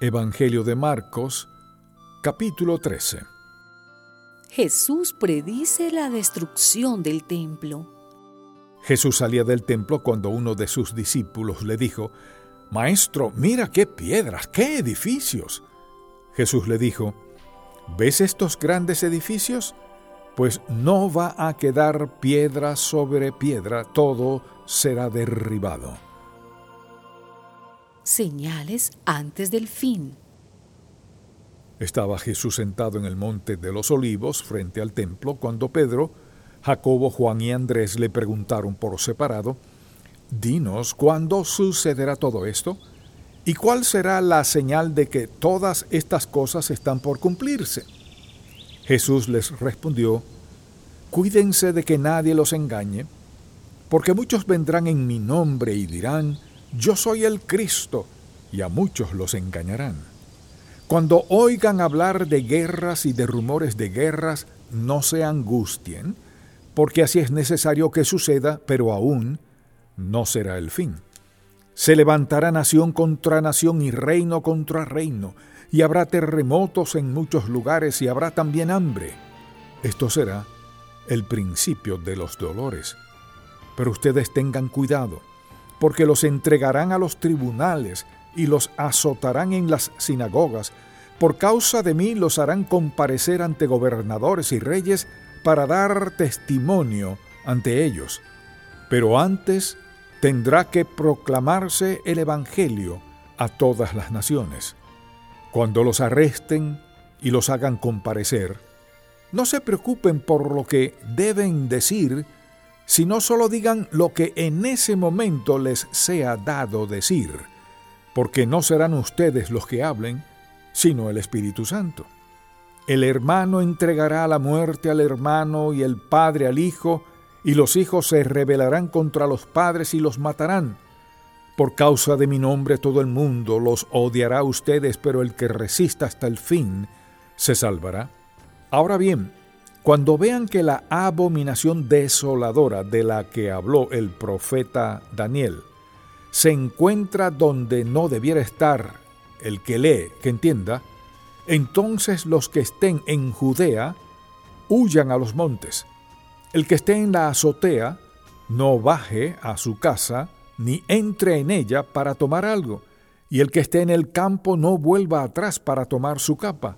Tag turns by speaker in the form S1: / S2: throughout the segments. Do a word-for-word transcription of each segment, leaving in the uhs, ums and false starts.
S1: Evangelio de Marcos, capítulo trece.
S2: Jesús predice la destrucción del templo.
S1: Jesús salía del templo cuando uno de sus discípulos le dijo: «Maestro, mira qué piedras, qué edificios». Jesús le dijo: «¿Ves estos grandes edificios? Pues no va a quedar piedra sobre piedra, todo será derribado».
S2: Señales antes del fin.
S1: Estaba Jesús sentado en el monte de los Olivos frente al templo cuando Pedro, Jacobo, Juan y Andrés le preguntaron por separado: «Dinos, ¿cuándo sucederá todo esto? ¿Y cuál será la señal de que todas estas cosas están por cumplirse?». Jesús les respondió: «Cuídense de que nadie los engañe, porque muchos vendrán en mi nombre y dirán: Yo soy el Cristo, y a muchos los engañarán. Cuando oigan hablar de guerras y de rumores de guerras, no se angustien, porque así es necesario que suceda, pero aún no será el fin. Se levantará nación contra nación y reino contra reino, y habrá terremotos en muchos lugares y habrá también hambre. Esto será el principio de los dolores. Pero ustedes tengan cuidado, porque los entregarán a los tribunales y los azotarán en las sinagogas. Por causa de mí los harán comparecer ante gobernadores y reyes para dar testimonio ante ellos. Pero antes tendrá que proclamarse el Evangelio a todas las naciones. Cuando los arresten y los hagan comparecer, no se preocupen por lo que deben decir, sino solo digan lo que en ese momento les sea dado decir, porque no serán ustedes los que hablen, sino el Espíritu Santo. El hermano entregará a la muerte al hermano y el padre al hijo, y los hijos se rebelarán contra los padres y los matarán. Por causa de mi nombre todo el mundo los odiará a ustedes, pero el que resista hasta el fin se salvará. Ahora bien, cuando vean que la abominación desoladora de la que habló el profeta Daniel se encuentra donde no debiera estar, el que lee, que entienda, entonces los que estén en Judea huyan a los montes. El que esté en la azotea no baje a su casa ni entre en ella para tomar algo, y el que esté en el campo no vuelva atrás para tomar su capa.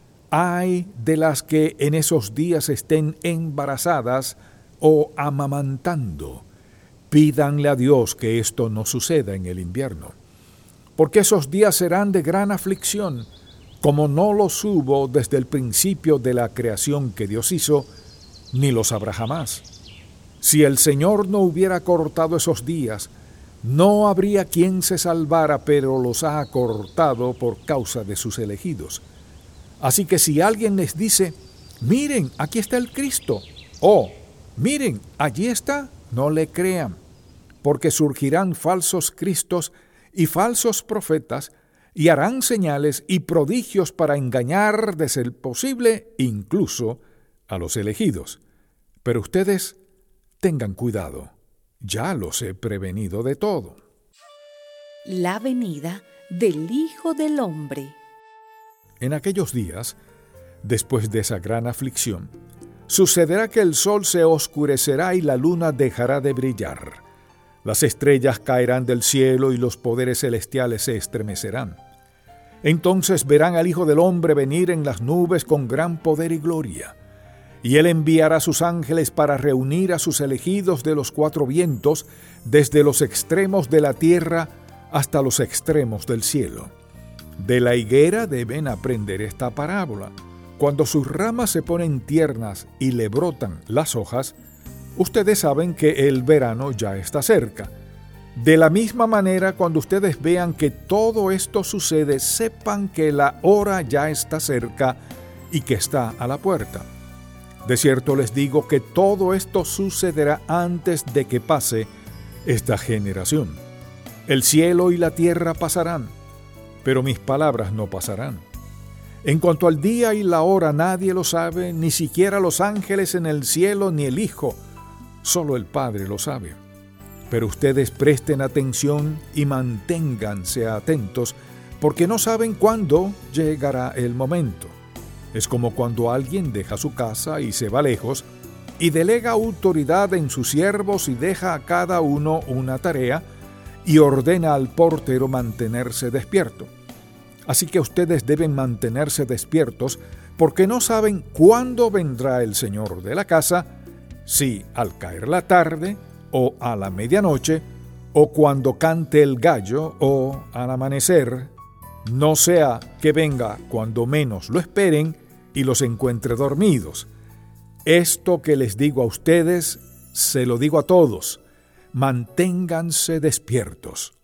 S1: Ay de las que en esos días estén embarazadas o amamantando. Pídanle a Dios que esto no suceda en el invierno, porque esos días serán de gran aflicción, como no los hubo desde el principio de la creación que Dios hizo, ni los habrá jamás. Si el Señor no hubiera cortado esos días, no habría quien se salvara, pero los ha acortado por causa de sus elegidos. Así que si alguien les dice: «Miren, aquí está el Cristo», o «Miren, allí está», no le crean, porque surgirán falsos cristos y falsos profetas, y harán señales y prodigios para engañar, de ser posible, incluso a los elegidos. Pero ustedes tengan cuidado, ya los he prevenido de todo.
S2: La venida del Hijo del Hombre.
S1: En aquellos días, después de esa gran aflicción, sucederá que el sol se oscurecerá y la luna dejará de brillar. Las estrellas caerán del cielo y los poderes celestiales se estremecerán. Entonces verán al Hijo del Hombre venir en las nubes con gran poder y gloria. Y él enviará a sus ángeles para reunir a sus elegidos de los cuatro vientos, desde los extremos de la tierra hasta los extremos del cielo. De la higuera deben aprender esta parábola. Cuando sus ramas se ponen tiernas y le brotan las hojas, ustedes saben que el verano ya está cerca. De la misma manera, cuando ustedes vean que todo esto sucede, sepan que la hora ya está cerca y que está a la puerta. De cierto les digo que todo esto sucederá antes de que pase esta generación. El cielo y la tierra pasarán, pero mis palabras no pasarán. En cuanto al día y la hora, nadie lo sabe, ni siquiera los ángeles en el cielo ni el Hijo. Solo el Padre lo sabe. Pero ustedes presten atención y manténganse atentos, porque no saben cuándo llegará el momento. Es como cuando alguien deja su casa y se va lejos y delega autoridad en sus siervos y deja a cada uno una tarea y ordena al portero mantenerse despierto. Así que ustedes deben mantenerse despiertos porque no saben cuándo vendrá el Señor de la casa, si al caer la tarde o a la medianoche o cuando cante el gallo o al amanecer, no sea que venga cuando menos lo esperen y los encuentre dormidos. Esto que les digo a ustedes, se lo digo a todos: manténganse despiertos.